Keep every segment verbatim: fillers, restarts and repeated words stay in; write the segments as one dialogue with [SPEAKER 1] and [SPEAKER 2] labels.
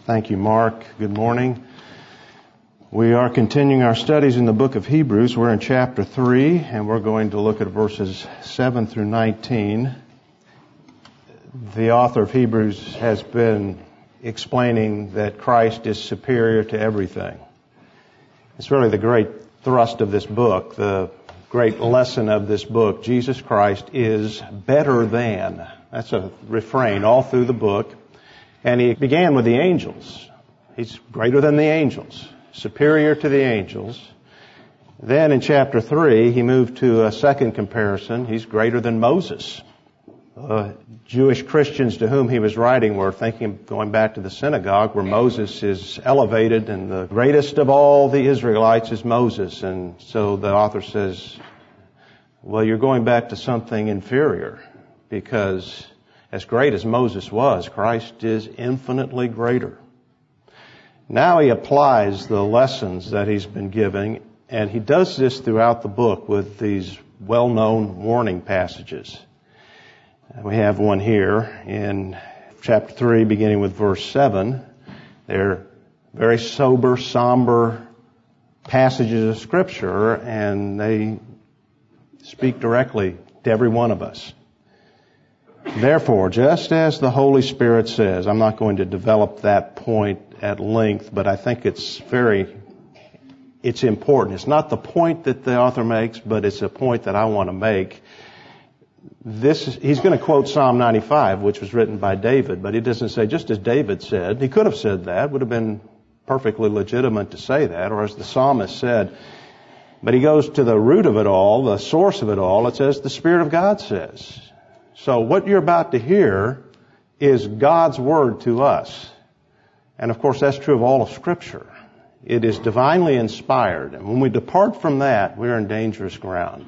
[SPEAKER 1] Thank you, Mark. Good morning. We are continuing our studies in the book of Hebrews. We're in chapter three, and we're going to look at verses seven through nineteen. The author of Hebrews has been explaining that Christ is superior to everything. It's really the great thrust of this book, the great lesson of this book. Jesus Christ is better than. That's a refrain all through the book. And he began with the angels. He's greater than the angels, superior to the angels. Then in chapter three, he moved to a second comparison. He's greater than Moses. Uh, Jewish Christians to whom he was writing were thinking, going back to the synagogue, where Moses is elevated, and the greatest of all the Israelites is Moses. And so the author says, well, you're going back to something inferior, because as great as Moses was, Christ is infinitely greater. Now he applies the lessons that he's been giving, and he does this throughout the book with these well-known warning passages. We have one here in chapter three, beginning with verse seven. They're very sober, somber passages of Scripture, and they speak directly to every one of us. Therefore, just as the Holy Spirit says, I'm not going to develop that point at length, but I think it's very, it's important. It's not the point that the author makes, but it's a point that I want to make. This, he's going to quote Psalm ninety-five, which was written by David, but he doesn't say, just as David said. He could have said that, would have been perfectly legitimate to say that, or as the psalmist said. But he goes to the root of it all, the source of it all. It says, the Spirit of God says. So what you're about to hear is God's word to us. And of course, that's true of all of Scripture. It is divinely inspired. And when we depart from that, we're in dangerous ground.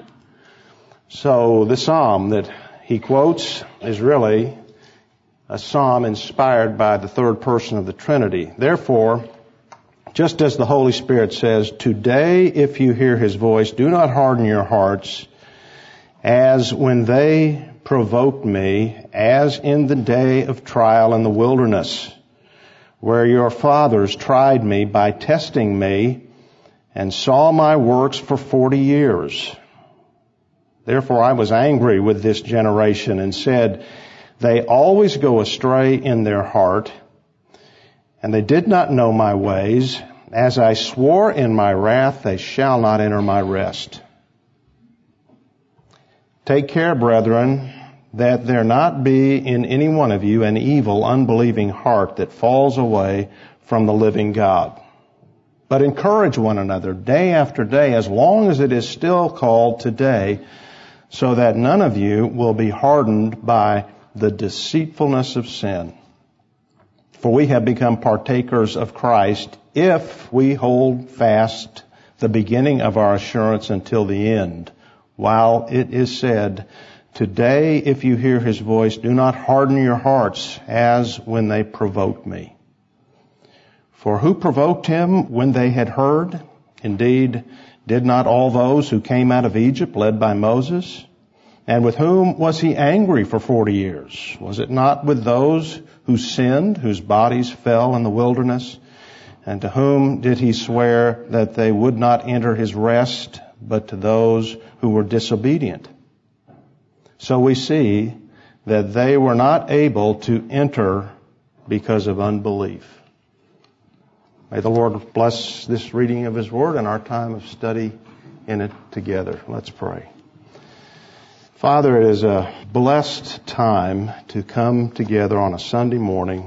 [SPEAKER 1] So the psalm that he quotes is really a psalm inspired by the third person of the Trinity. Therefore, just as the Holy Spirit says, today if you hear His voice, do not harden your hearts as when they provoked me, as in the day of trial in the wilderness, where your fathers tried me by testing me and saw my works for forty years. Therefore I was angry with this generation and said, they always go astray in their heart, and they did not know my ways. As I swore in my wrath, they shall not enter my rest. Take care, brethren, that there not be in any one of you an evil, unbelieving heart that falls away from the living God. But encourage one another day after day, as long as it is still called today, so that none of you will be hardened by the deceitfulness of sin. For we have become partakers of Christ if we hold fast the beginning of our assurance until the end. While it is said, today if you hear His voice, do not harden your hearts as when they provoked me. For who provoked Him when they had heard? Indeed, did not all those who came out of Egypt led by Moses? And with whom was He angry for forty years? Was it not with those who sinned, whose bodies fell in the wilderness? And to whom did He swear that they would not enter His rest, but to those who were disobedient? So we see that they were not able to enter because of unbelief. May the Lord bless this reading of His Word and our time of study in it together. Let's pray. Father, it is a blessed time to come together on a Sunday morning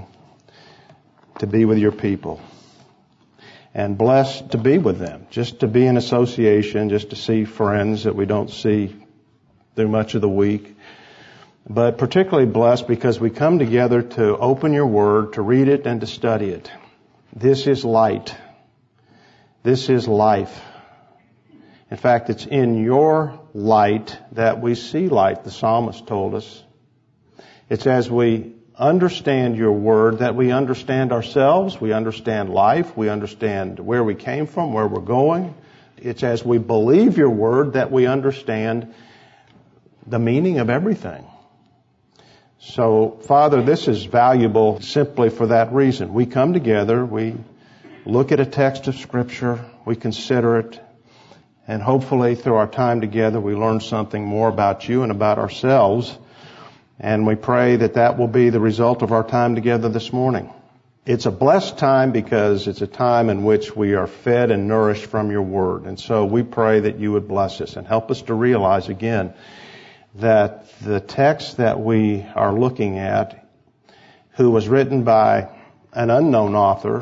[SPEAKER 1] to be with your people. And blessed to be with them, just to be in association, just to see friends that we don't see through much of the week. But particularly blessed because we come together to open your word, to read it and to study it. This is light. This is life. In fact, it's in your light that we see light, the psalmist told us. It's as we understand your word that we understand ourselves, we understand life, we understand where we came from, where we're going. It's as we believe your word that we understand the meaning of everything. So, Father, this is valuable simply for that reason. We come together, we look at a text of Scripture, we consider it, and hopefully through our time together we learn something more about you and about ourselves. And we pray that that will be the result of our time together this morning. It's a blessed time because it's a time in which we are fed and nourished from your word. And so we pray that you would bless us and help us to realize again that the text that we are looking at, who was written by an unknown author,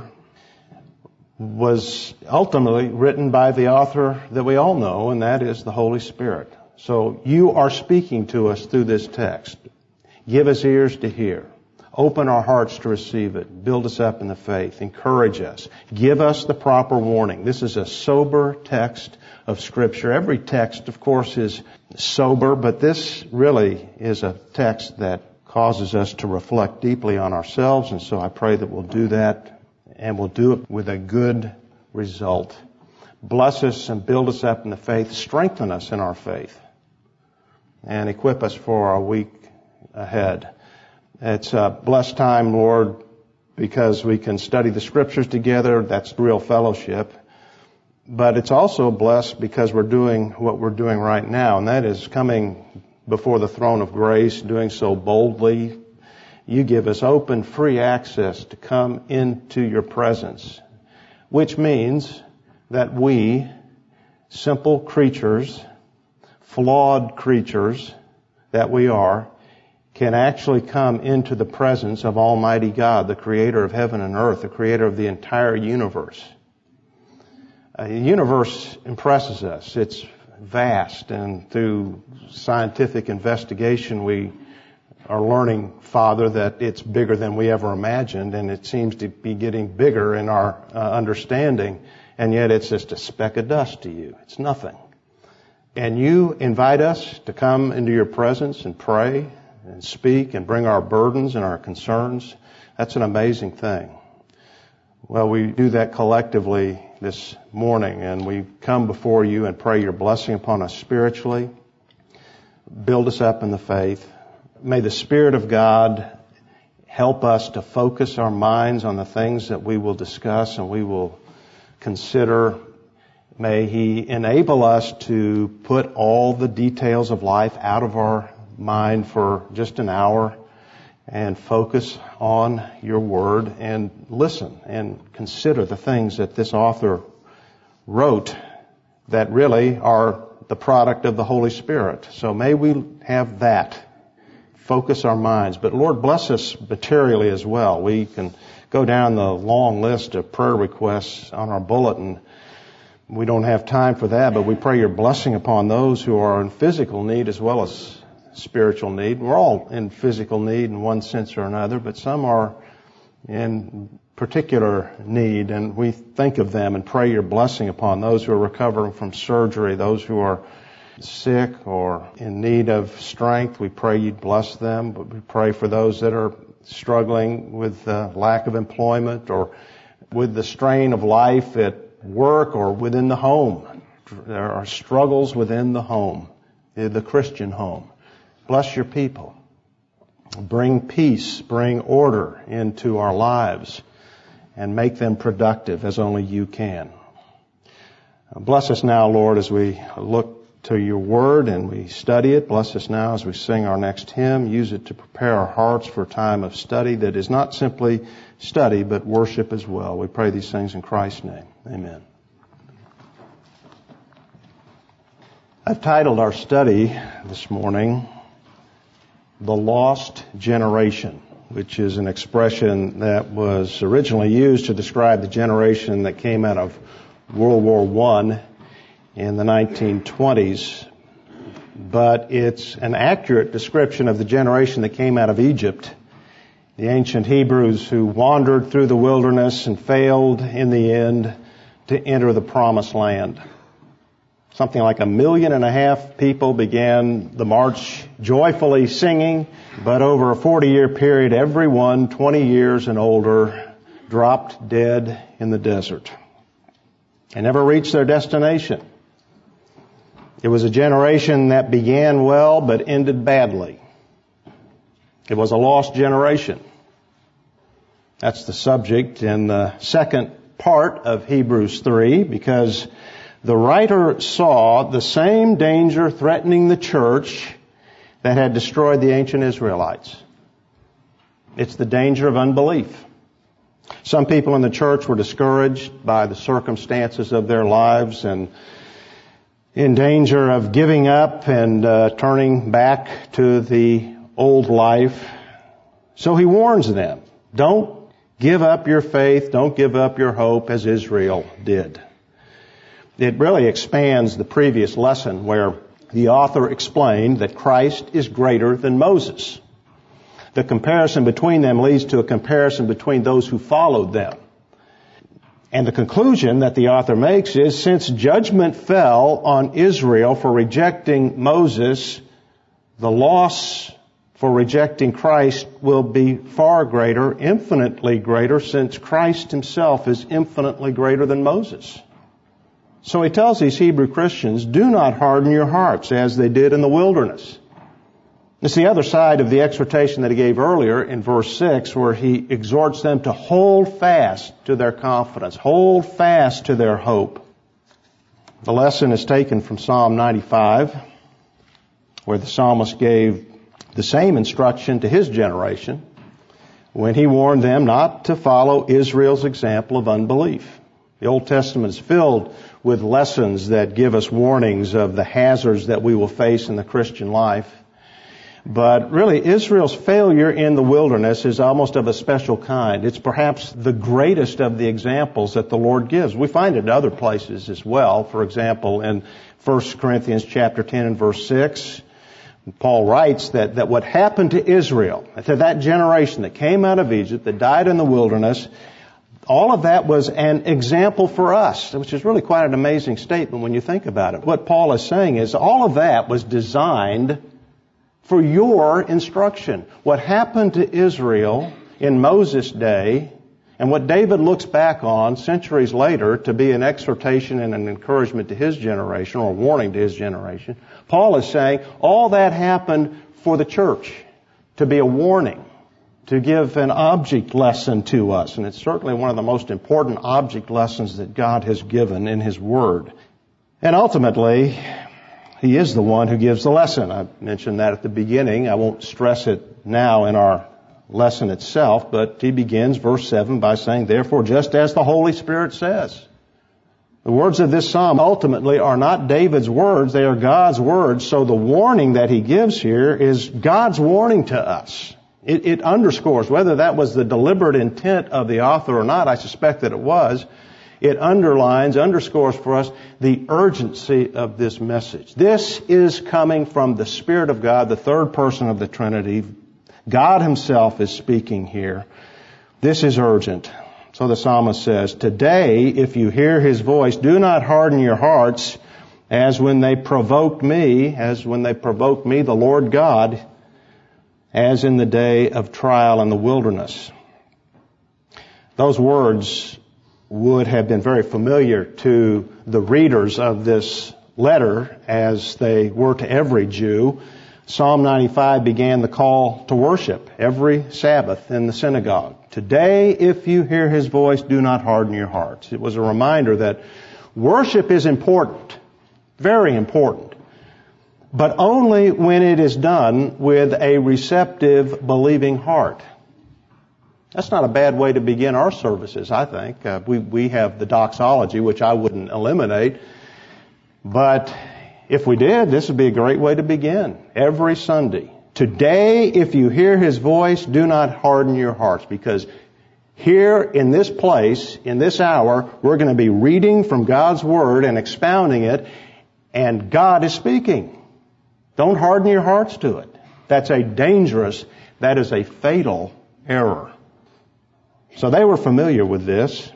[SPEAKER 1] was ultimately written by the author that we all know, and that is the Holy Spirit. So you are speaking to us through this text. Give us ears to hear. Open our hearts to receive it. Build us up in the faith. Encourage us. Give us the proper warning. This is a sober text of Scripture. Every text, of course, is sober, but this really is a text that causes us to reflect deeply on ourselves, and so I pray that we'll do that, and we'll do it with a good result. Bless us and build us up in the faith. Strengthen us in our faith, and equip us for our week ahead. It's a blessed time, Lord, because we can study the Scriptures together. That's real fellowship. But it's also blessed because we're doing what we're doing right now, and that is coming before the throne of grace, doing so boldly. You give us open, free access to come into your presence, which means that we, simple creatures, flawed creatures that we are, can actually come into the presence of Almighty God, the creator of heaven and earth, the creator of the entire universe. Uh, the universe impresses us. It's vast, and through scientific investigation we are learning, Father, that it's bigger than we ever imagined, and it seems to be getting bigger in our uh, understanding, and yet it's just a speck of dust to you. It's nothing. And you invite us to come into your presence and pray and speak and bring our burdens and our concerns. That's an amazing thing. Well, we do that collectively this morning, and we come before you and pray your blessing upon us spiritually. Build us up in the faith. May the Spirit of God help us to focus our minds on the things that we will discuss and we will consider. May He enable us to put all the details of life out of our mind for just an hour and focus on your word and listen and consider the things that this author wrote that really are the product of the Holy Spirit. So may we have that. Focus our minds. But Lord, bless us materially as well. We can go down the long list of prayer requests on our bulletin. We don't have time for that, but we pray your blessing upon those who are in physical need as well as spiritual need. We're all in physical need in one sense or another, but some are in particular need, and we think of them and pray your blessing upon those who are recovering from surgery, those who are sick or in need of strength. We pray you'd bless them, but we pray for those that are struggling with uh, lack of employment or with the strain of life at work or within the home. There are struggles within the home, the Christian home. Bless your people. Bring peace, bring order into our lives, and make them productive as only you can. Bless us now, Lord, as we look to your word and we study it. Bless us now as we sing our next hymn. Use it to prepare our hearts for a time of study that is not simply study, but worship as well. We pray these things in Christ's name. Amen. I've titled our study this morning, The Lost Generation, which is an expression that was originally used to describe the generation that came out of World War One in the nineteen twenties. But it's an accurate description of the generation that came out of Egypt, the ancient Hebrews who wandered through the wilderness and failed in the end to enter the promised land. Something like a million and a half people began the march joyfully singing, but over a forty-year period, everyone twenty years and older dropped dead in the desert and never reached their destination. It was a generation that began well but ended badly. It was a lost generation. That's the subject in the second part of Hebrews three, because the writer saw the same danger threatening the church that had destroyed the ancient Israelites. It's the danger of unbelief. Some people in the church were discouraged by the circumstances of their lives and in danger of giving up and uh, turning back to the old life. So he warns them, don't give up your faith, don't give up your hope as Israel did. It really expands the previous lesson where the author explained that Christ is greater than Moses. The comparison between them leads to a comparison between those who followed them. And the conclusion that the author makes is, since judgment fell on Israel for rejecting Moses, the loss for rejecting Christ will be far greater, infinitely greater, since Christ himself is infinitely greater than Moses. So he tells these Hebrew Christians, do not harden your hearts as they did in the wilderness. It's the other side of the exhortation that he gave earlier in verse six, where he exhorts them to hold fast to their confidence, hold fast to their hope. The lesson is taken from Psalm ninety-five, where the psalmist gave the same instruction to his generation when he warned them not to follow Israel's example of unbelief. The Old Testament is filled with lessons that give us warnings of the hazards that we will face in the Christian life. But really, Israel's failure in the wilderness is almost of a special kind. It's perhaps the greatest of the examples that the Lord gives. We find it in other places as well. For example, in First Corinthians chapter ten and verse six, Paul writes that, that what happened to Israel, to that generation that came out of Egypt, that died in the wilderness, all of that was an example for us, which is really quite an amazing statement when you think about it. What Paul is saying is all of that was designed for your instruction. What happened to Israel in Moses' day, and what David looks back on centuries later to be an exhortation and an encouragement to his generation, or a warning to his generation, Paul is saying all that happened for the church, to be a warning, to give an object lesson to us. And it's certainly one of the most important object lessons that God has given in His Word. And ultimately, He is the one who gives the lesson. I mentioned that at the beginning. I won't stress it now in our lesson itself, but he begins verse seven by saying, therefore, just as the Holy Spirit says. The words of this psalm ultimately are not David's words, they are God's words. So the warning that he gives here is God's warning to us. It, it underscores, whether that was the deliberate intent of the author or not, I suspect that it was, it underlines, underscores for us the urgency of this message. This is coming from the Spirit of God, the third person of the Trinity. God Himself is speaking here. This is urgent. So the psalmist says, today, if you hear His voice, do not harden your hearts as when they provoked me, as when they provoked me, the Lord God, as in the day of trial in the wilderness. Those words would have been very familiar to the readers of this letter as they were to every Jew. Psalm ninety-five began the call to worship every Sabbath in the synagogue. Today, if you hear His voice, do not harden your hearts. It was a reminder that worship is important, very important, but only when it is done with a receptive, believing heart. That's not a bad way to begin our services, I think. Uh, we, we have the doxology, which I wouldn't eliminate. But if we did, this would be a great way to begin every Sunday. Today, if you hear His voice, do not harden your hearts. Because here in this place, in this hour, we're going to be reading from God's Word and expounding it. And God is speaking. Don't harden your hearts to it. That's a dangerous, that is a fatal error. So they were familiar with this,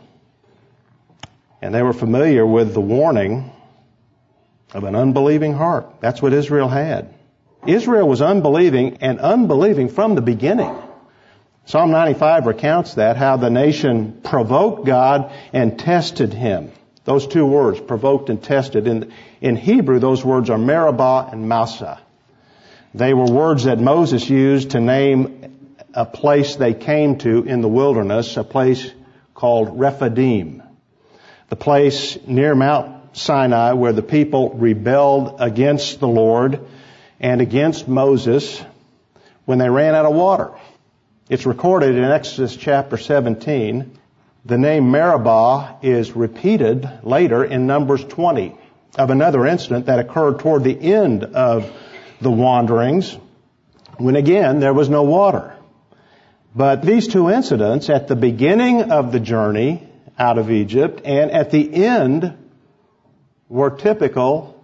[SPEAKER 1] and they were familiar with the warning of an unbelieving heart. That's what Israel had. Israel was unbelieving, and unbelieving from the beginning. Psalm ninety-five recounts that, how the nation provoked God and tested Him. Those two words, provoked and tested. In, in Hebrew, those words are meribah and massa. They were words that Moses used to name a place they came to in the wilderness, a place called Rephidim, the place near Mount Sinai where the people rebelled against the Lord and against Moses when they ran out of water. It's recorded in Exodus chapter seventeen. The name Meribah is repeated later in Numbers twenty of another incident that occurred toward the end of the wanderings, when again there was no water. But these two incidents, at the beginning of the journey out of Egypt and at the end, were typical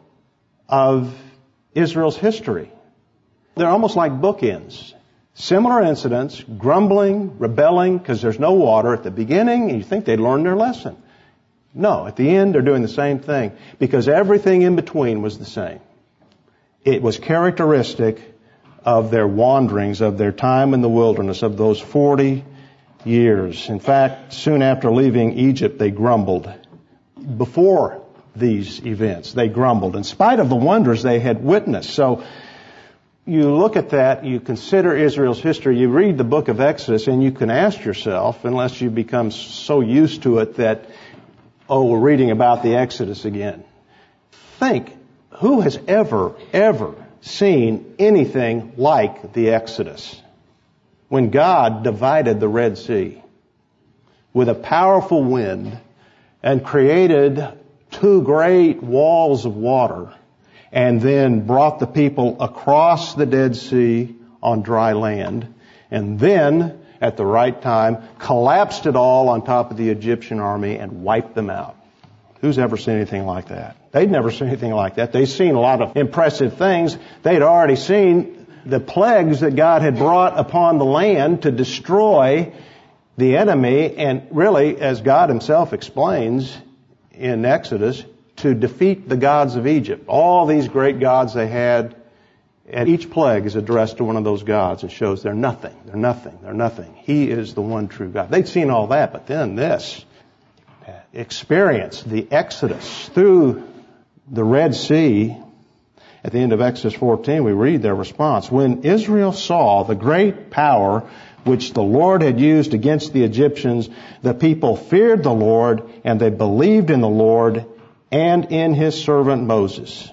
[SPEAKER 1] of Israel's history. They're almost like bookends. Similar incidents, grumbling, rebelling, because there's no water at the beginning, and you think they'd learned their lesson. No, at the end they're doing the same thing, because everything in between was the same. It was characteristic of their wanderings, of their time in the wilderness, of those forty years. In fact, soon after leaving Egypt, they grumbled. Before these events, they grumbled, in spite of the wonders they had witnessed. So, you look at that, you consider Israel's history, you read the book of Exodus, and you can ask yourself, unless you become so used to it that, oh, we're reading about the Exodus again. Think, who has ever, ever seen anything like the Exodus? When God divided the Red Sea with a powerful wind and created two great walls of water, and then brought the people across the Dead Sea on dry land, and then, at the right time, collapsed it all on top of the Egyptian army and wiped them out. Who's ever seen anything like that? They'd never seen anything like that. They'd seen a lot of impressive things. They'd already seen the plagues that God had brought upon the land to destroy the enemy, and really, as God Himself explains in Exodus, to defeat the gods of Egypt. All these great gods they had, and each plague is addressed to one of those gods and shows they're nothing, they're nothing, they're nothing. He is the one true God. They'd seen all that, but then this experience, the Exodus through the Red Sea. At the end of Exodus fourteen, we read their response. When Israel saw the great power which the Lord had used against the Egyptians, the people feared the Lord, and they believed in the Lord and in His servant Moses.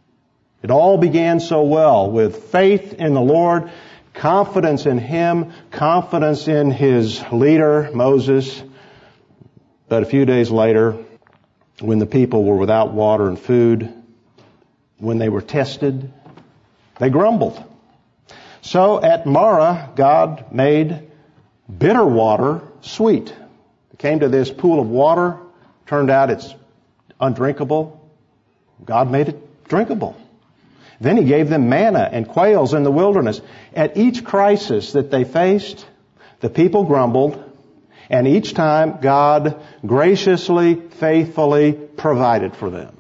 [SPEAKER 1] It all began so well with faith in the Lord, confidence in Him, confidence in His leader, Moses. But a few days later, when the people were without water and food, when they were tested, they grumbled. So at Marah, God made bitter water sweet. It came to this pool of water. Turned out it's undrinkable. God made it drinkable. Then He gave them manna and quails in the wilderness. At each crisis that they faced, the people grumbled, and each time God graciously, faithfully provided for them.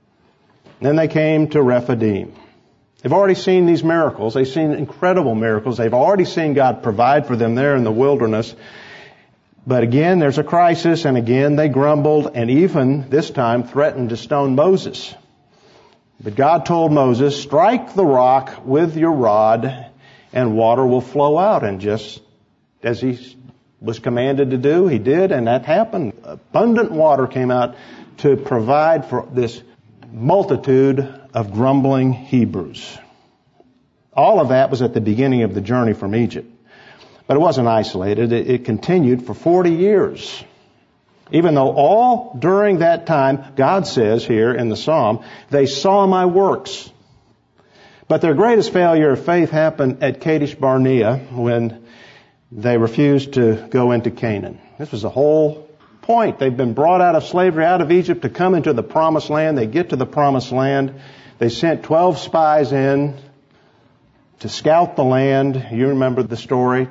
[SPEAKER 1] Then they came to Rephidim. They've already seen these miracles. They've seen incredible miracles. They've already seen God provide for them there in the wilderness. But again, there's a crisis, and again they grumbled, and even this time threatened to stone Moses. But God told Moses, strike the rock with your rod, and water will flow out. And just as he was commanded to do, he did, and that happened. Abundant water came out to provide for this multitude of grumbling Hebrews. All of that was at the beginning of the journey from Egypt. But it wasn't isolated. It, it continued for forty years. Even though all during that time, God says here in the Psalm, they saw my works. But their greatest failure of faith happened at Kadesh Barnea when they refused to go into Canaan. This was the whole point. They've been brought out of slavery, out of Egypt, to come into the Promised Land. They get to the Promised Land. They sent twelve spies in to scout the land. You remember the story.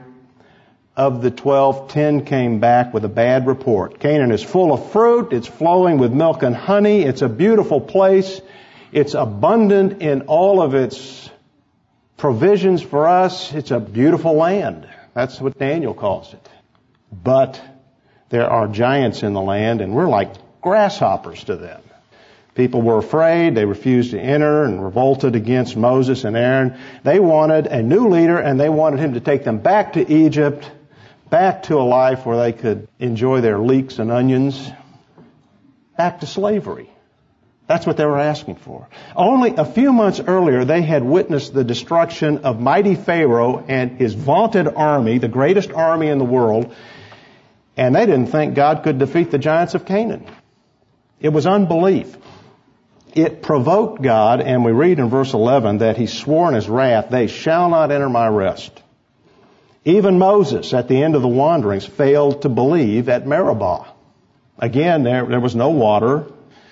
[SPEAKER 1] Of the twelve, ten came back with a bad report. Canaan is full of fruit. It's flowing with milk and honey. It's a beautiful place. It's abundant in all of its provisions for us. It's a beautiful land. That's what Daniel calls it. But there are giants in the land, and we're like grasshoppers to them. People were afraid. They refused to enter and revolted against Moses and Aaron. They wanted a new leader, and they wanted him to take them back to Egypt, back to a life where they could enjoy their leeks and onions, back to slavery. That's what they were asking for. Only a few months earlier, they had witnessed the destruction of mighty Pharaoh and his vaunted army, the greatest army in the world, and they didn't think God could defeat the giants of Canaan. It was unbelief. It provoked God, and we read in verse eleven that he swore in his wrath, "They shall not enter my rest." Even Moses, at the end of the wanderings, failed to believe at Meribah. Again, there, there was no water,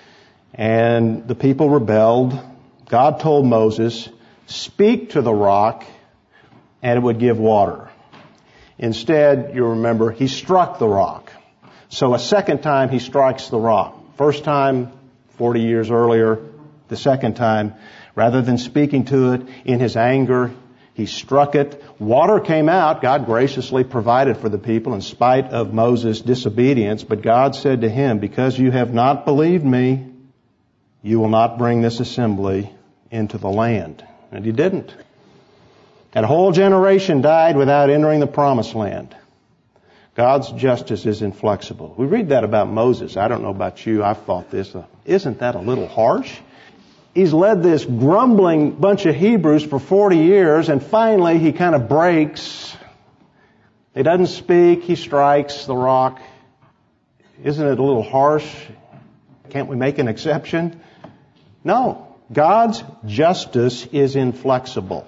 [SPEAKER 1] and the people rebelled. God told Moses, "Speak to the rock, and it would give water." Instead, you remember, he struck the rock. So a second time, he strikes the rock. First time, forty years earlier. The second time, rather than speaking to it in his anger, he struck it. Water came out. God graciously provided for the people in spite of Moses' disobedience. But God said to him, "Because you have not believed me, you will not bring this assembly into the land." And he didn't. And a whole generation died without entering the promised land. God's justice is inflexible. We read that about Moses. I don't know about you. I've thought this. Uh, isn't that a little harsh? He's led this grumbling bunch of Hebrews for forty years, and finally he kind of breaks. He doesn't speak. He strikes the rock. Isn't it a little harsh? Can't we make an exception? No. God's justice is inflexible.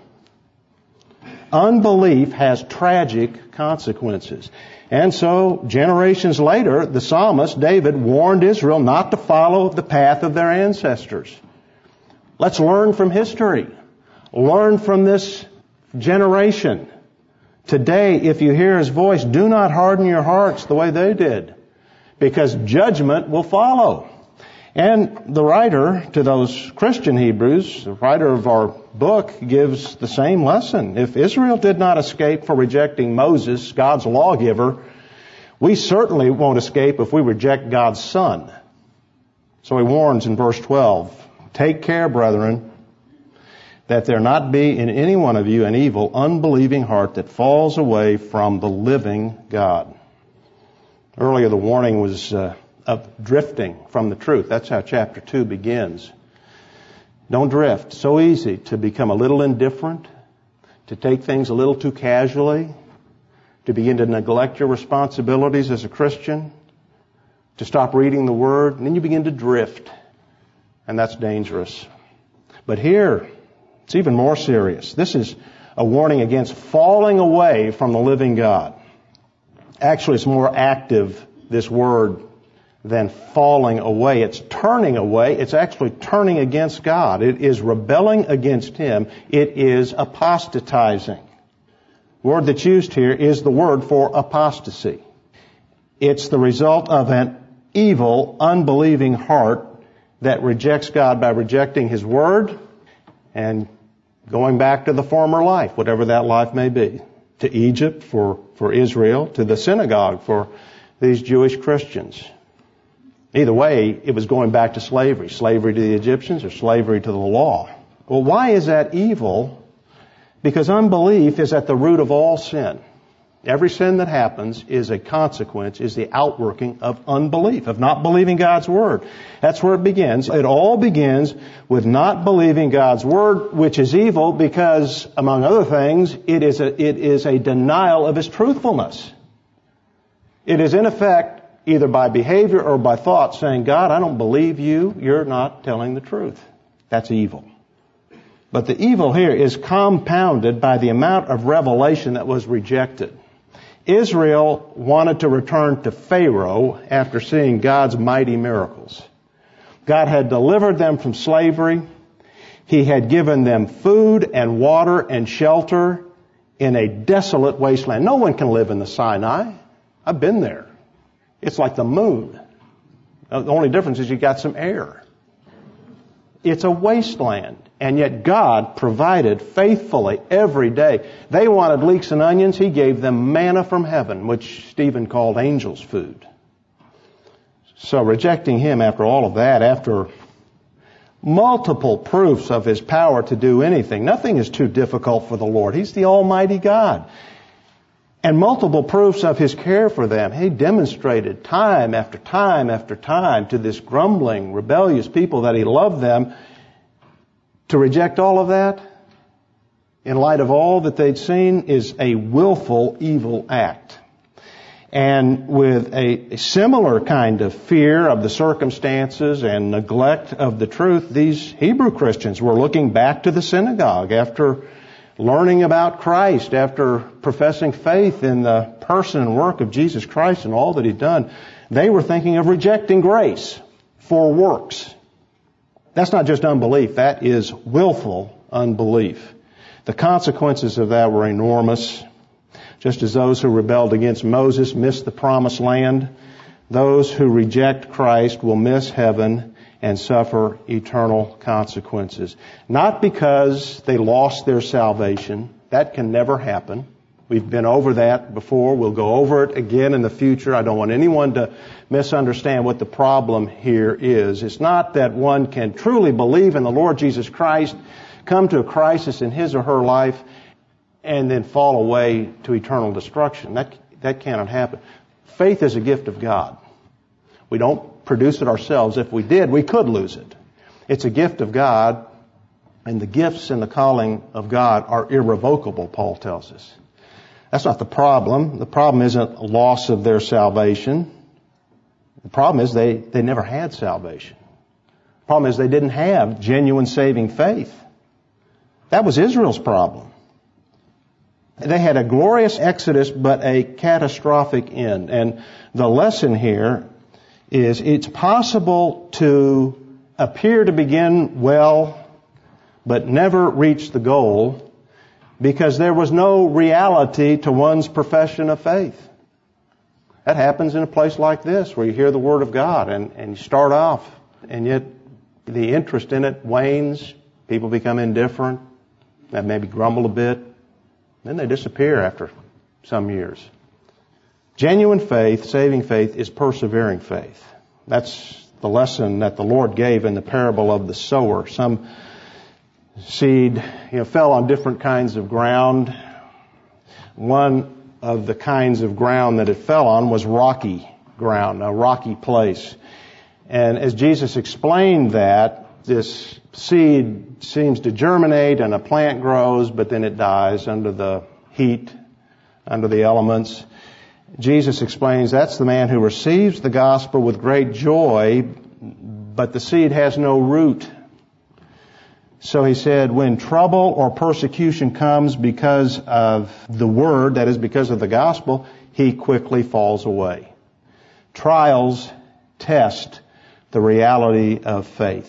[SPEAKER 1] Unbelief has tragic consequences. And so, generations later, the psalmist David warned Israel not to follow the path of their ancestors. Let's learn from history. Learn from this generation. Today, if you hear his voice, do not harden your hearts the way they did, because judgment will follow. And the writer to those Christian Hebrews, the writer of our book, gives the same lesson. If Israel did not escape for rejecting Moses, God's lawgiver, we certainly won't escape if we reject God's Son. So he warns in verse twelve, "Take care, brethren, that there not be in any one of you an evil, unbelieving heart that falls away from the living God." Earlier the warning was uh, of drifting from the truth. That's how chapter two begins. Don't drift. So easy to become a little indifferent, to take things a little too casually, to begin to neglect your responsibilities as a Christian, to stop reading the Word, and then you begin to drift. And that's dangerous. But here, it's even more serious. This is a warning against falling away from the living God. Actually, it's more active, this word, than falling away. It's turning away. It's actually turning against God. It is rebelling against Him. It is apostatizing. The word that's used here is the word for apostasy. It's the result of an evil, unbelieving heart that rejects God by rejecting His Word and going back to the former life, whatever that life may be. To Egypt for, for Israel, to the synagogue for these Jewish Christians. Either way, it was going back to slavery. Slavery to the Egyptians or slavery to the law. Well, why is that evil? Because unbelief is at the root of all sin. Every sin that happens is a consequence, is the outworking of unbelief, of not believing God's Word. That's where it begins. It all begins with not believing God's Word, which is evil because, among other things, it is a, it is a denial of His truthfulness. It is, in effect, either by behavior or by thought, saying, God, I don't believe you. You're not telling the truth. That's evil. But the evil here is compounded by the amount of revelation that was rejected. Israel wanted to return to Pharaoh after seeing God's mighty miracles. God had delivered them from slavery. He had given them food and water and shelter in a desolate wasteland. No one can live in the Sinai. I've been there. It's like the moon. The only difference is you got some air. It's a wasteland. And yet God provided faithfully every day. They wanted leeks and onions. He gave them manna from heaven, which Stephen called angels' food. So rejecting Him after all of that, after multiple proofs of His power to do anything. Nothing is too difficult for the Lord. He's the Almighty God. And multiple proofs of His care for them. He demonstrated time after time after time to this grumbling, rebellious people that He loved them. To reject all of that, in light of all that they'd seen, is a willful evil act. And with a, a similar kind of fear of the circumstances and neglect of the truth, these Hebrew Christians were looking back to the synagogue after learning about Christ, after professing faith in the person and work of Jesus Christ and all that He'd done. They were thinking of rejecting grace for works. That's not just unbelief, that is willful unbelief. The consequences of that were enormous. Just as those who rebelled against Moses missed the promised land, those who reject Christ will miss heaven and suffer eternal consequences. Not because they lost their salvation. That can never happen. We've been over that before. We'll go over it again in the future. I don't want anyone to misunderstand what the problem here is. It's not that one can truly believe in the Lord Jesus Christ, come to a crisis in his or her life, and then fall away to eternal destruction. That, that cannot happen. Faith is a gift of God. We don't produce it ourselves. If we did, we could lose it. It's a gift of God, and the gifts and the calling of God are irrevocable, Paul tells us. That's not the problem. The problem isn't a loss of their salvation. The problem is they, they never had salvation. The problem is they didn't have genuine saving faith. That was Israel's problem. They had a glorious exodus, but a catastrophic end. And the lesson here is it's possible to appear to begin well, but never reach the goal, because there was no reality to one's profession of faith. That happens in a place like this, where you hear the Word of God and, and you start off, and yet the interest in it wanes, people become indifferent, that maybe grumble a bit, then they disappear after some years. Genuine faith, saving faith, is persevering faith. That's the lesson that the Lord gave in the parable of the sower. Some seed, you know, fell on different kinds of ground. One of the kinds of ground that it fell on was rocky ground, a rocky place. And as Jesus explained that, this seed seems to germinate and a plant grows, but then it dies under the heat, under the elements. Jesus explains that's the man who receives the gospel with great joy, but the seed has no root. So he said, when trouble or persecution comes because of the word, that is because of the gospel, he quickly falls away. Trials test the reality of faith.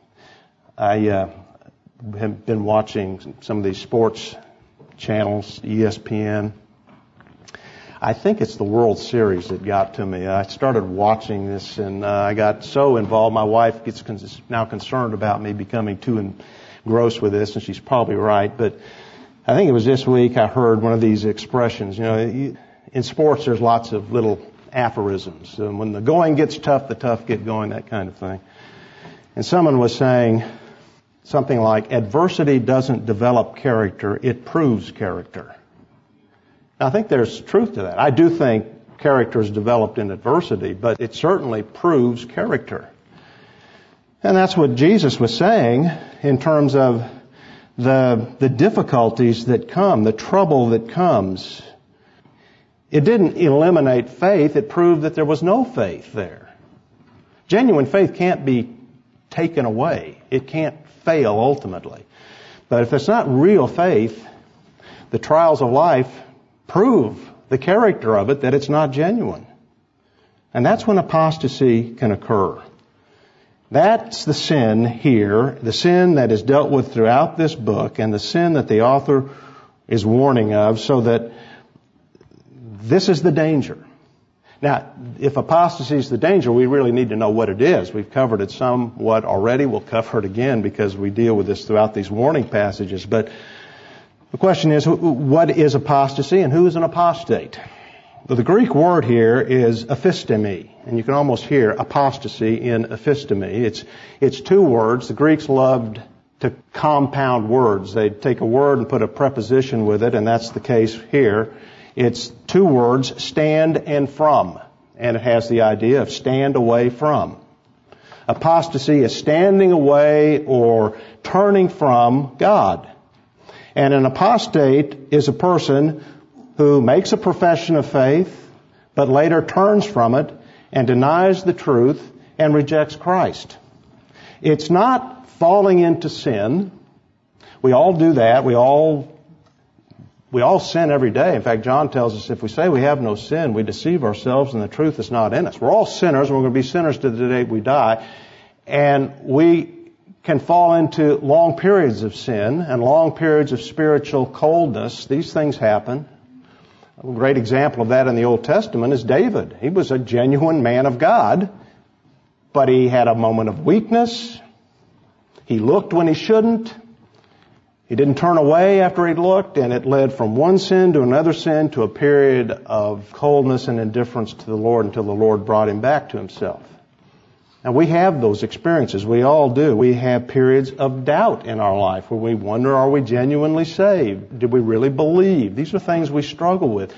[SPEAKER 1] I uh, have been watching some of these sports channels, E S P N. I think it's the World Series that got to me. I started watching this and uh, I got so involved. My wife gets con- now concerned about me becoming too engrossed with this, and she's probably right. But I think it was this week I heard one of these expressions. You know, in sports there's lots of little aphorisms. And when the going gets tough, the tough get going, that kind of thing. And someone was saying something like, adversity doesn't develop character, it proves character. Now, I think there's truth to that. I do think character is developed in adversity, but it certainly proves character. And that's what Jesus was saying in terms of the, the difficulties that come, the trouble that comes. It didn't eliminate faith, it proved that there was no faith there. Genuine faith can't be taken away. It can't fail ultimately. But if it's not real faith, the trials of life prove the character of it, that it's not genuine. And that's when apostasy can occur. That's the sin here, the sin that is dealt with throughout this book, and the sin that the author is warning of, so that this is the danger. Now, if apostasy is the danger, we really need to know what it is. We've covered it somewhat already. We'll cover it again because we deal with this throughout these warning passages. But the question is, what is apostasy and who is an apostate? The Greek word here is ephistemi, and you can almost hear apostasy in ephistemi. It's, it's two words. The Greeks loved to compound words. They'd take a word and put a preposition with it, and that's the case here. It's two words, stand and from, and it has the idea of stand away from. Apostasy is standing away or turning from God. And an apostate is a person who makes a profession of faith, but later turns from it and denies the truth and rejects Christ. It's not falling into sin. We all do that. We all, we all sin every day. In fact, John tells us if we say we have no sin, we deceive ourselves and the truth is not in us. We're all sinners. We're going to be sinners to the day we die. And we can fall into long periods of sin and long periods of spiritual coldness. These things happen. A great example of that in the Old Testament is David. He was a genuine man of God, but he had a moment of weakness. He looked when he shouldn't. He didn't turn away after he looked, and it led from one sin to another sin to a period of coldness and indifference to the Lord until the Lord brought him back to himself. And we have those experiences. We all do. We have periods of doubt in our life where we wonder, are we genuinely saved? Did we really believe? These are things we struggle with.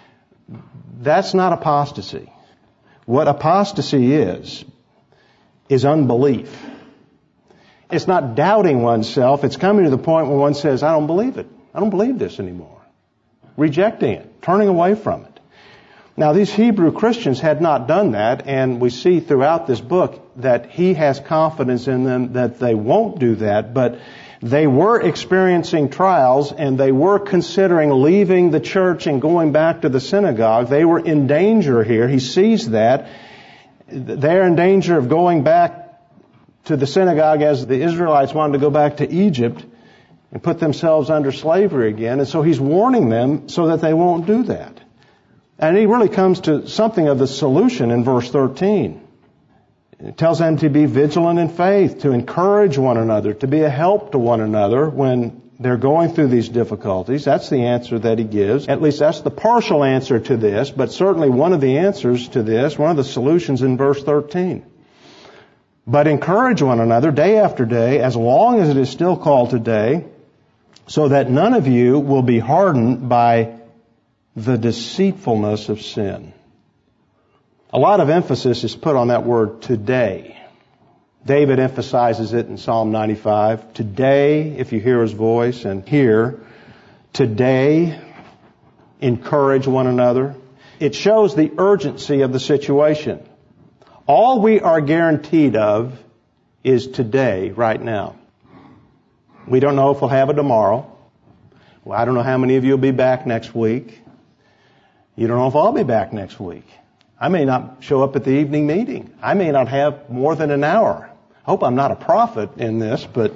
[SPEAKER 1] That's not apostasy. What apostasy is, is unbelief. It's not doubting oneself. It's coming to the point where one says, I don't believe it. I don't believe this anymore. Rejecting it. Turning away from it. Now, these Hebrew Christians had not done that, and we see throughout this book that he has confidence in them that they won't do that, but they were experiencing trials, and they were considering leaving the church and going back to the synagogue. They were in danger here. He sees that. They're in danger of going back to the synagogue as the Israelites wanted to go back to Egypt and put themselves under slavery again, and so he's warning them so that they won't do that. And he really comes to something of the solution in verse thirteen. It tells them to be vigilant in faith, to encourage one another, to be a help to one another when they're going through these difficulties. That's the answer that he gives. At least that's the partial answer to this, but certainly one of the answers to this, one of the solutions in verse thirteen. But encourage one another day after day, as long as it is still called today, so that none of you will be hardened by the deceitfulness of sin. A lot of emphasis is put on that word today. David emphasizes it in Psalm ninety-five. Today, if you hear his voice, and here, today, encourage one another. It shows the urgency of the situation. All we are guaranteed of is today, right now. We don't know if we'll have it tomorrow. Well, I don't know how many of you will be back next week. You don't know if I'll be back next week. I may not show up at the evening meeting. I may not have more than an hour. I hope I'm not a prophet in this, but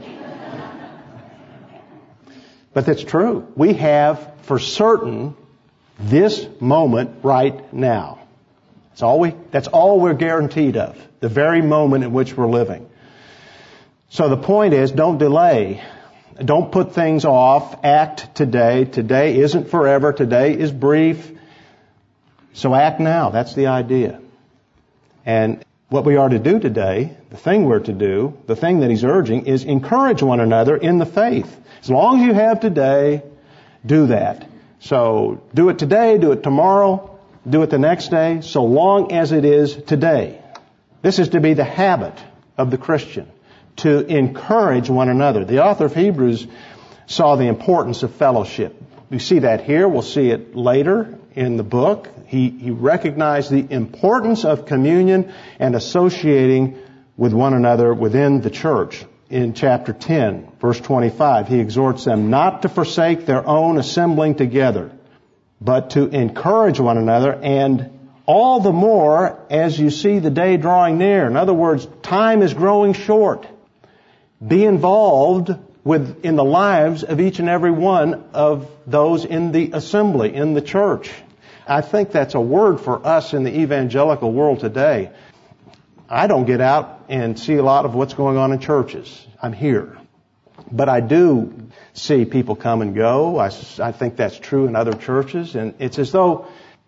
[SPEAKER 1] but that's true. We have for certain this moment right now. That's all we that's all we're guaranteed of, the very moment in which we're living. So the point is, don't delay. Don't put things off. Act today. Today isn't forever. Today is brief. So act now. That's the idea. And what we are to do today, the thing we're to do, the thing that he's urging, is encourage one another in the faith. As long as you have today, do that. So do it today, do it tomorrow, do it the next day, so long as it is today. This is to be the habit of the Christian, to encourage one another. The author of Hebrews saw the importance of fellowship. We see that here. We'll see it later in the book. He, he recognized the importance of communion and associating with one another within the church. In chapter ten, verse twenty-five, he exhorts them not to forsake their own assembling together, but to encourage one another, and all the more as you see the day drawing near. In other words, time is growing short. Be involved with in the lives of each and every one of those in the assembly, in the church. I think that's a word for us in the evangelical world today. I don't get out and see a lot of what's going on in churches. I'm here. But I do see people come and go. I, I think that's true in other churches. And it's as though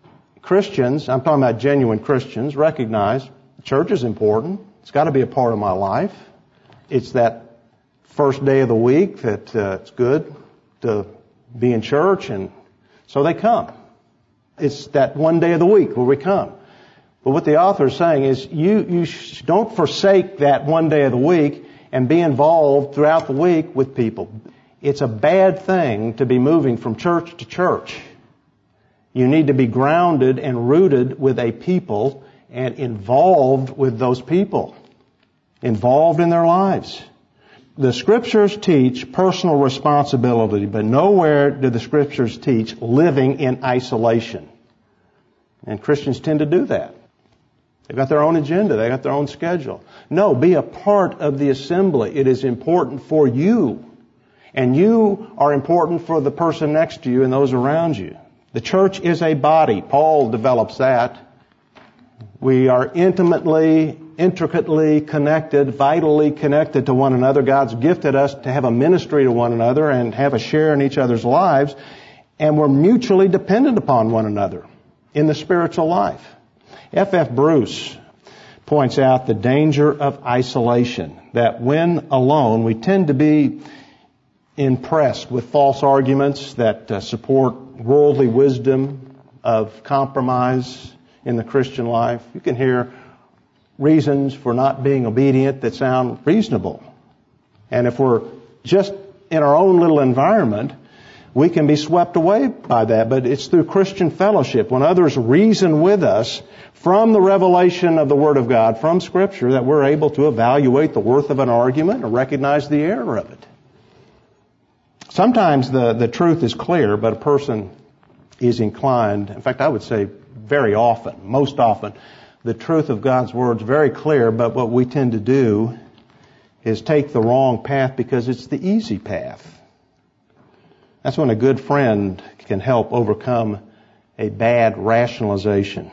[SPEAKER 1] Christians, I'm talking about genuine Christians, recognize church is important. It's got to be a part of my life. It's that first day of the week that uh, it's good to be in church, and so they come. It's that one day of the week where we come. But what the author is saying is you, you sh- don't forsake that one day of the week and be involved throughout the week with people. It's a bad thing to be moving from church to church. You need to be grounded and rooted with a people and involved with those people, involved in their lives. The Scriptures teach personal responsibility, but nowhere do the Scriptures teach living in isolation. And Christians tend to do that. They've got their own agenda. They've got their own schedule. No, be a part of the assembly. It is important for you. And you are important for the person next to you and those around you. The church is a body. Paul develops that. We are intimately, intricately connected, vitally connected to one another. God's gifted us to have a ministry to one another and have a share in each other's lives. And we're mutually dependent upon one another in the spiritual life. F F Bruce points out the danger of isolation, that when alone we tend to be impressed with false arguments that uh, support worldly wisdom of compromise in the Christian life. You can hear reasons for not being obedient that sound reasonable. And if we're just in our own little environment, we can be swept away by that. But it's through Christian fellowship, when others reason with us from the revelation of the Word of God, from Scripture, that we're able to evaluate the worth of an argument and recognize the error of it. Sometimes the, the truth is clear, but a person is inclined, in fact, I would say very often, most often, the truth of God's Word is very clear, but what we tend to do is take the wrong path because it's the easy path. That's when a good friend can help overcome a bad rationalization.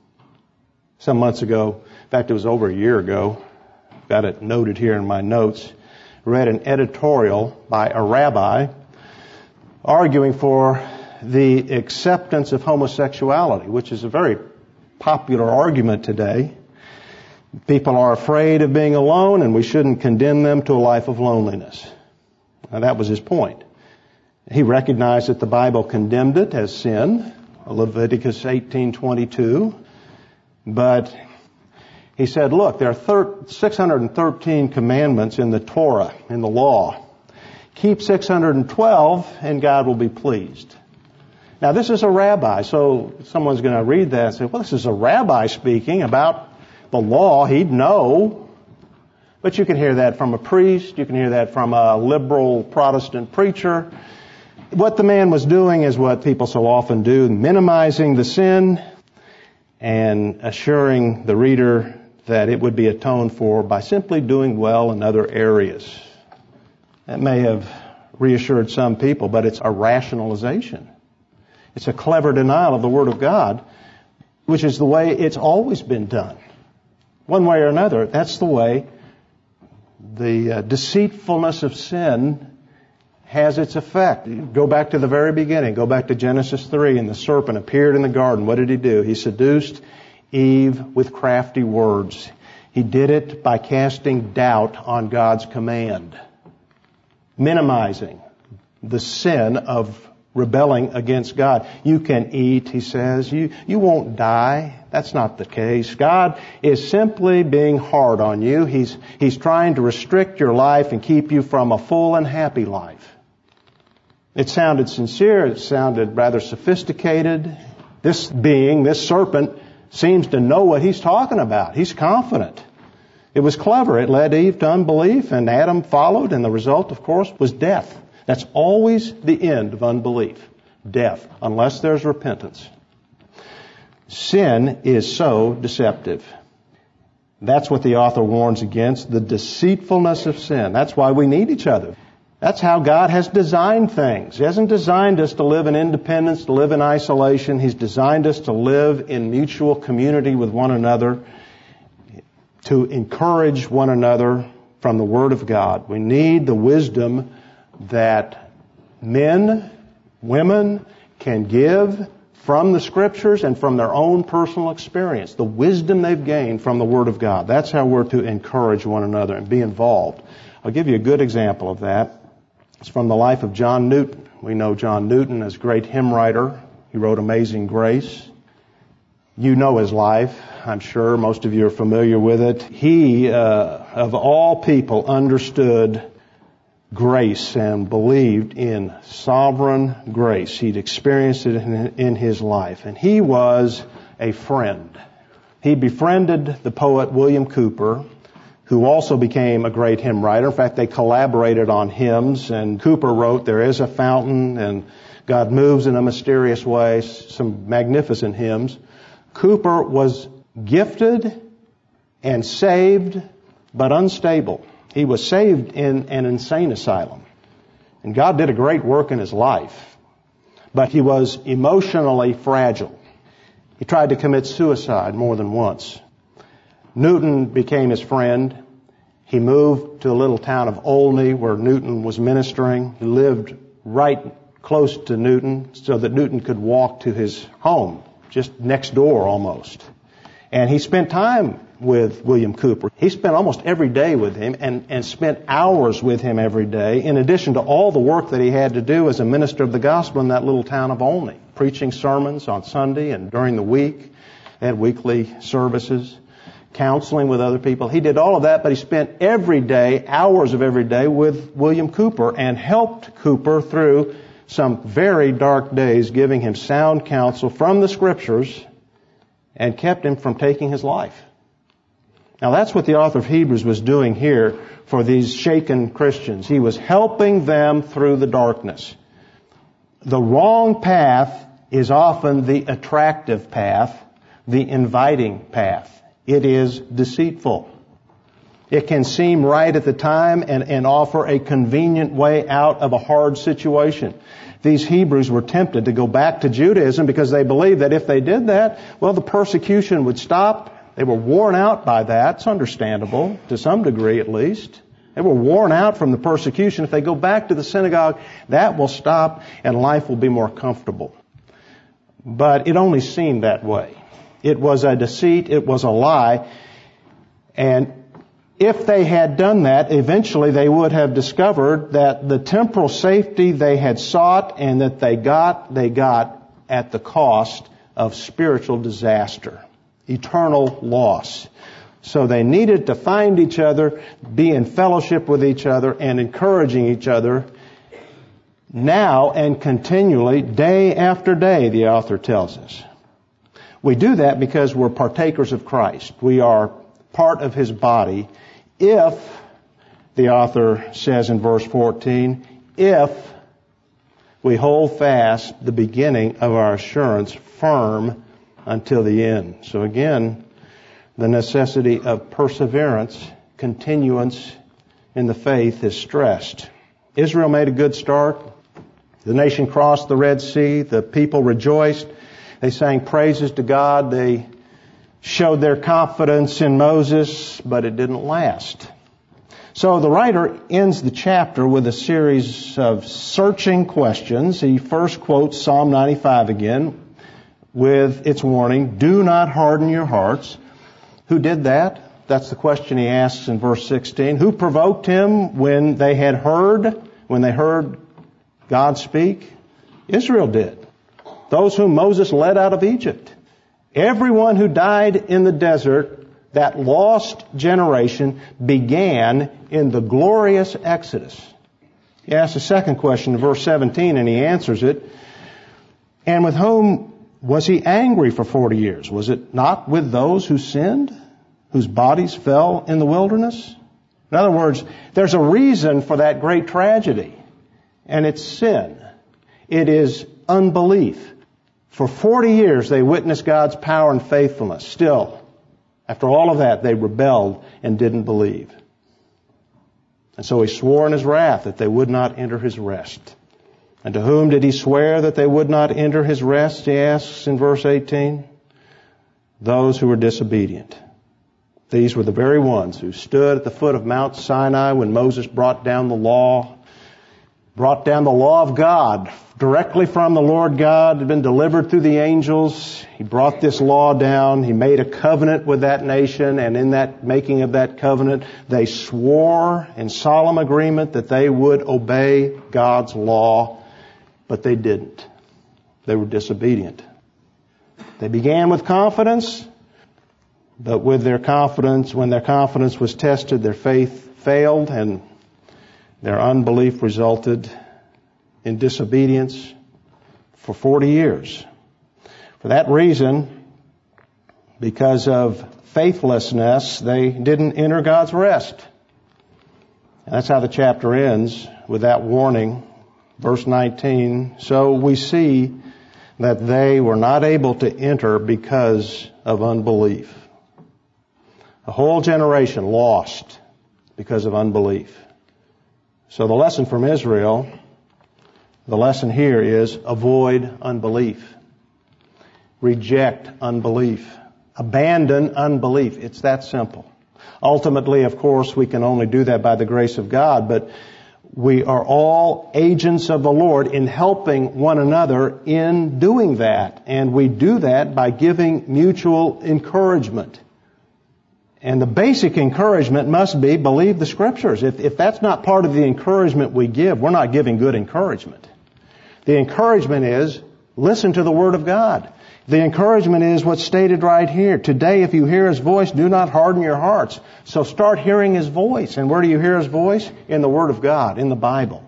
[SPEAKER 1] Some months ago, in fact, it was over a year ago, got it noted here in my notes, read an editorial by a rabbi arguing for the acceptance of homosexuality, which is a very popular argument today. People are afraid of being alone, and we shouldn't condemn them to a life of loneliness. Now, that was his point. He recognized that the Bible condemned it as sin, Leviticus eighteen twenty-two, but he said, look, there are six hundred thirteen commandments in the Torah, in the law. Keep six hundred twelve and God will be pleased. Now, this is a rabbi, so someone's going to read that and say, well, this is a rabbi speaking about the law. He'd know. But you can hear that from a priest. You can hear that from a liberal Protestant preacher. What the man was doing is what people so often do, minimizing the sin and assuring the reader that it would be atoned for by simply doing well in other areas. That may have reassured some people, but it's a rationalization. It's a clever denial of the Word of God, which is the way it's always been done. One way or another, that's the way the uh, deceitfulness of sin has its effect. Go back to the very beginning. Go back to Genesis three, and the serpent appeared in the garden. What did he do? He seduced Eve with crafty words. He did it by casting doubt on God's command, minimizing the sin of rebelling against God. You can eat, he says. You, you won't die. That's not the case. God is simply being hard on you. He's, he's trying to restrict your life and keep you from a full and happy life. It sounded sincere. It sounded rather sophisticated. This being, this serpent, seems to know what he's talking about. He's confident. It was clever. It led Eve to unbelief, and Adam followed, and the result, of course, was death. That's always the end of unbelief. Death, unless there's repentance. Sin is so deceptive. That's what the author warns against, the deceitfulness of sin. That's why we need each other. That's how God has designed things. He hasn't designed us to live in independence, to live in isolation. He's designed us to live in mutual community with one another, to encourage one another from the Word of God. We need the wisdom that men, women can give from the Scriptures and from their own personal experience, the wisdom they've gained from the Word of God. That's how we're to encourage one another and be involved. I'll give you a good example of that. It's from the life of John Newton. We know John Newton as a great hymn writer. He wrote Amazing Grace. You know his life. I'm sure most of you are familiar with it. He, uh, of all people, understood grace and believed in sovereign grace. He'd experienced it in, in his life. And he was a friend. He befriended the poet William Cowper, who also became a great hymn writer. In fact, they collaborated on hymns, and Cowper wrote, "There is a fountain," and "God moves in a mysterious way," some magnificent hymns. Cowper was gifted and saved, but unstable. He was saved in an insane asylum. And God did a great work in his life. But he was emotionally fragile. He tried to commit suicide more than once. Newton became his friend. He moved to the little town of Olney where Newton was ministering. He lived right close to Newton so that Newton could walk to his home, just next door almost. And he spent time with William Cowper. He spent almost every day with him and, and spent hours with him every day, in addition to all the work that he had to do as a minister of the gospel in that little town of Olney, preaching sermons on Sunday and during the week. They had weekly services, counseling with other people. He did all of that, but he spent every day, hours of every day, with William Cowper and helped Cowper through some very dark days, giving him sound counsel from the Scriptures and kept him from taking his life. Now that's what the author of Hebrews was doing here for these shaken Christians. He was helping them through the darkness. The wrong path is often the attractive path, the inviting path. It is deceitful. It can seem right at the time and, and offer a convenient way out of a hard situation. These Hebrews were tempted to go back to Judaism because they believed that if they did that, well, the persecution would stop. They were worn out by that. It's understandable, to some degree at least. They were worn out from the persecution. If they go back to the synagogue, that will stop and life will be more comfortable. But it only seemed that way. It was a deceit. It was a lie. And if they had done that, eventually they would have discovered that the temporal safety they had sought and that they got, they got at the cost of spiritual disaster, eternal loss. So they needed to find each other, be in fellowship with each other, and encouraging each other now and continually, day after day, the author tells us. We do that because we're partakers of Christ. We are part of His body. If, the author says in verse fourteen, if we hold fast the beginning of our assurance firm until the end. So again, the necessity of perseverance, continuance in the faith is stressed. Israel made a good start. The nation crossed the Red Sea. The people rejoiced. They sang praises to God. They showed their confidence in Moses, but it didn't last. So the writer ends the chapter with a series of searching questions. He first quotes Psalm ninety-five again with its warning, do not harden your hearts. Who did that? That's the question he asks in verse sixteen. Who provoked him when they had heard, when they heard God speak? Israel did. Those whom Moses led out of Egypt. Everyone who died in the desert, that lost generation, began in the glorious Exodus. He asks a second question in verse seventeen, and he answers it. And with whom was he angry for forty years? Was it not with those who sinned, whose bodies fell in the wilderness? In other words, there's a reason for that great tragedy, and it's sin. It is unbelief. For forty years they witnessed God's power and faithfulness. Still, after all of that, they rebelled and didn't believe. And so he swore in his wrath that they would not enter his rest. And to whom did he swear that they would not enter his rest, he asks in verse eighteen? Those who were disobedient. These were the very ones who stood at the foot of Mount Sinai when Moses brought down the law, brought down the law of God directly from the Lord God. It had been delivered through the angels. He brought this law down. He made a covenant with that nation, and in that making of that covenant, they swore in solemn agreement that they would obey God's law, but they didn't. They were disobedient. They began with confidence, but with their confidence, when their confidence was tested, their faith failed, and their unbelief resulted in disobedience for forty years. For that reason, because of faithlessness, they didn't enter God's rest. And that's how the chapter ends, with that warning. Verse nineteen, so we see that they were not able to enter because of unbelief. A whole generation lost because of unbelief. So the lesson from Israel, the lesson here is avoid unbelief. Reject unbelief. Abandon unbelief. It's that simple. Ultimately, of course, we can only do that by the grace of God, but we are all agents of the Lord in helping one another in doing that. And we do that by giving mutual encouragement. And the basic encouragement must be believe the Scriptures. If, if that's not part of the encouragement we give, we're not giving good encouragement. The encouragement is listen to the Word of God. The encouragement is what's stated right here. Today, if you hear His voice, do not harden your hearts. So start hearing His voice. And where do you hear His voice? In the Word of God, in the Bible.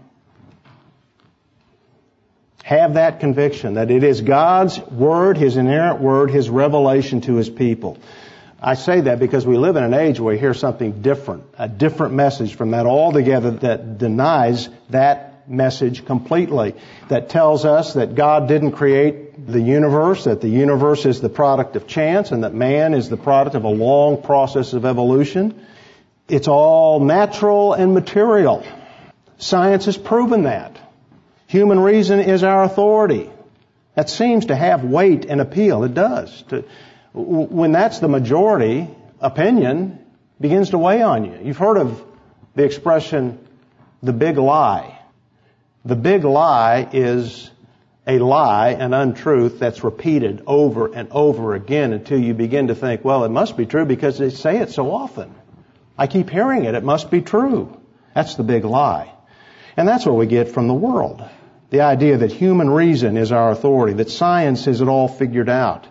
[SPEAKER 1] Have that conviction that it is God's Word, His inerrant Word, His revelation to His people. I say that because we live in an age where we hear something different, a different message from that altogether that denies that message completely, that tells us that God didn't create the universe, that the universe is the product of chance, and that man is the product of a long process of evolution. It's all natural and material. Science has proven that. Human reason is our authority. That seems to have weight and appeal. It does. To, when that's the majority opinion, begins to weigh on you. You've heard of the expression, the big lie. The big lie is a lie, an untruth that's repeated over and over again until you begin to think, well, it must be true because they say it so often. I keep hearing it. It must be true. That's the big lie. And that's what we get from the world. The idea that human reason is our authority, that science has it all figured out.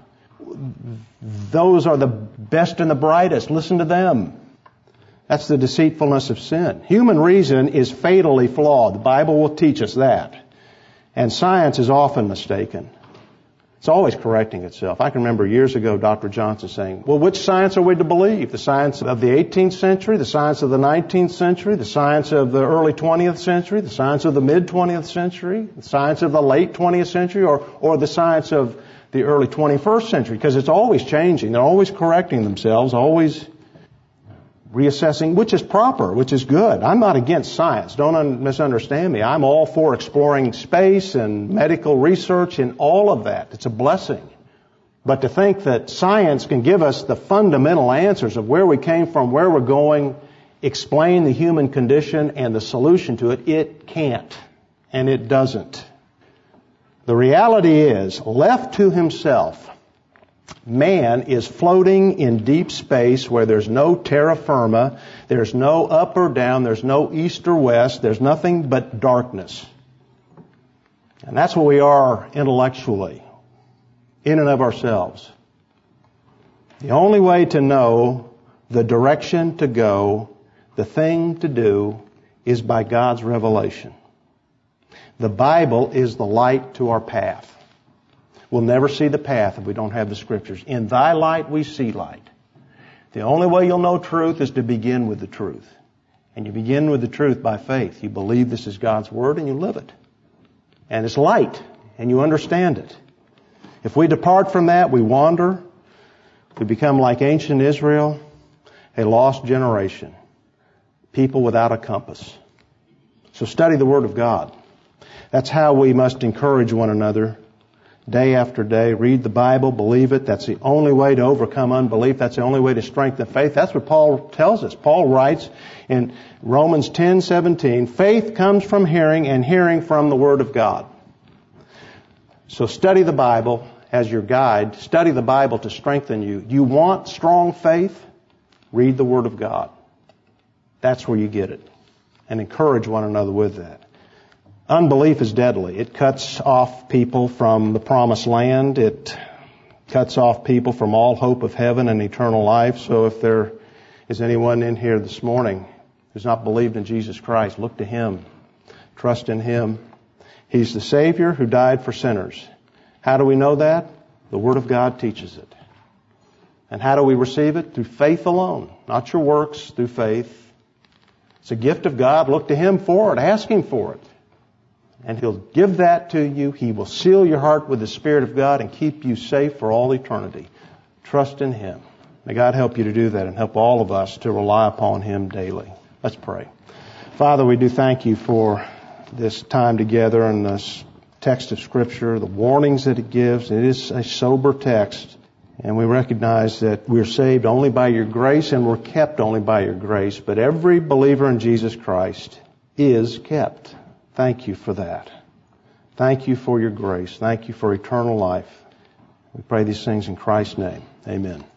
[SPEAKER 1] Those are the best and the brightest. Listen to them. That's the deceitfulness of sin. Human reason is fatally flawed. The Bible will teach us that. And science is often mistaken. It's always correcting itself. I can remember years ago Doctor Johnson saying, well, which science are we to believe? The science of the eighteenth century, the science of the nineteenth century, the science of the early twentieth century, the science of the mid-twentieth century, the science of the late twentieth century, or, or the science of the early twenty-first century? Because it's always changing. They're always correcting themselves, always reassessing, which is proper, which is good. I'm not against science. Don't un- misunderstand me. I'm all for exploring space and medical research and all of that. It's a blessing. But to think that science can give us the fundamental answers of where we came from, where we're going, explain the human condition and the solution to it, it can't. And it doesn't. The reality is, left to himself, man is floating in deep space where there's no terra firma, there's no up or down, there's no east or west, there's nothing but darkness. And that's what we are intellectually, in and of ourselves. The only way to know the direction to go, the thing to do, is by God's revelation. The Bible is the light to our path. We'll never see the path if we don't have the Scriptures. In thy light we see light. The only way you'll know truth is to begin with the truth. And you begin with the truth by faith. You believe this is God's Word and you live it. And it's light and you understand it. If we depart from that, we wander. We become like ancient Israel, a lost generation. People without a compass. So study the Word of God. That's how we must encourage one another day after day. Read the Bible, believe it. That's the only way to overcome unbelief. That's the only way to strengthen faith. That's what Paul tells us. Paul writes in Romans ten seventeen, faith comes from hearing, and hearing from the Word of God. So study the Bible as your guide. Study the Bible to strengthen you. You want strong faith? Read the Word of God. That's where you get it. And encourage one another with that. Unbelief is deadly. It cuts off people from the promised land. It cuts off people from all hope of heaven and eternal life. So if there is anyone in here this morning who's not believed in Jesus Christ, look to Him. Trust in Him. He's the Savior who died for sinners. How do we know that? The Word of God teaches it. And how do we receive it? Through faith alone. Not your works, through faith. It's a gift of God. Look to Him for it. Ask Him for it. And He'll give that to you. He will seal your heart with the Spirit of God and keep you safe for all eternity. Trust in Him. May God help you to do that and help all of us to rely upon Him daily. Let's pray. Father, we do thank You for this time together and this text of Scripture, the warnings that it gives. It is a sober text. And we recognize that we're saved only by Your grace and we're kept only by Your grace. But every believer in Jesus Christ is kept. Thank You for that. Thank You for Your grace. Thank You for eternal life. We pray these things in Christ's name. Amen.